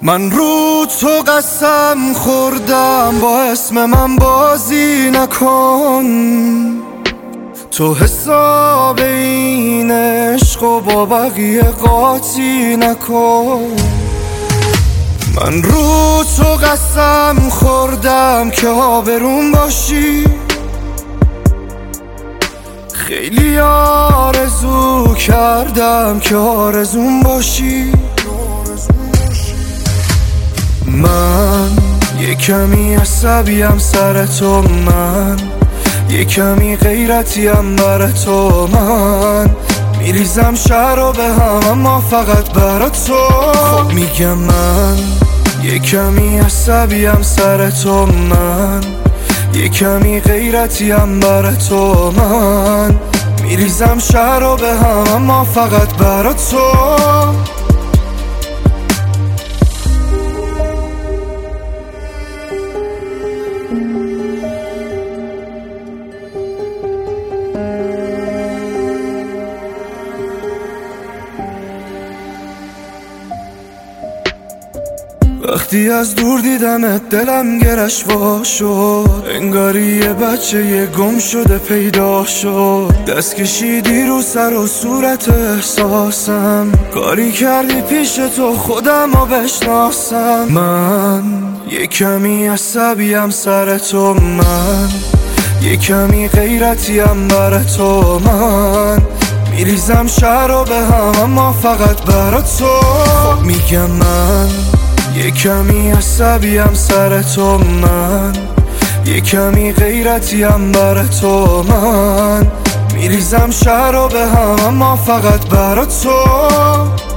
من رو تو قسم خوردم با اسم من بازی نکن. تو حساب این عشق و با بقیه قاطی نکن. من رو تو قسم خوردم که آبروم باشی. خیلی آرزو کردم که آرزوم باشی. من یه کمی عصبیم سر تو، من یه کمی غیرتیم بر تو، من میریزم شهر رو به هم اما فقط برا تو. خب میگم من یه کمی عصبیم سر تو، من یه کمی غیرتیم بر تو، من میریزم شهر رو به هم اما فقط برا تو. وقتی از دور دیدمت دلم گرش وا شد، انگاری یه بچه یه گم شده پیدا شد. دست کشیدی رو سر و صورت احساسم، کاری کردی پیش تو خودم رو بشناسم. من یه کمی عصبیم سر تو، من یه کمی غیرتیم بر تو، من میریزم شهر رو به هم اما فقط برا تو. خب میگم من یه کمی عصبیم سر تو، من یه کمی غیرتیم بر تو، من میریزم شهر رو به هم اما فقط برا تو.